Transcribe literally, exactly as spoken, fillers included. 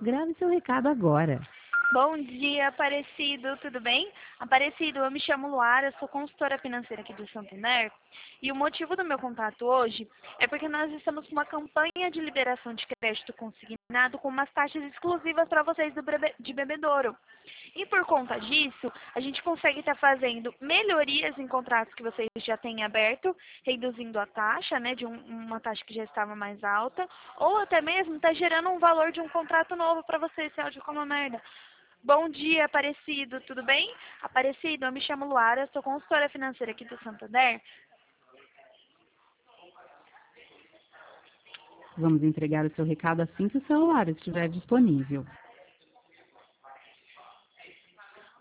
Grave seu recado agora. Bom dia, Aparecido, tudo bem? Aparecido, eu me chamo Luara, sou consultora financeira aqui do Santander e o motivo do meu contato hoje é porque nós estamos com uma campanha de liberação de crédito consignado com umas taxas exclusivas para vocês do Brebe- de Bebedouro. E por conta disso, a gente consegue estar fazendo melhorias em contratos que vocês já têm aberto, reduzindo a taxa, né, de um- uma taxa que já estava mais alta, ou até mesmo está gerando um valor de um contrato novo para vocês, esse áudio ficou uma merda. Bom dia, Aparecido, tudo bem? Aparecido, eu me chamo Luara, sou consultora financeira aqui do Santander. Vamos entregar o seu recado assim que o celular estiver disponível.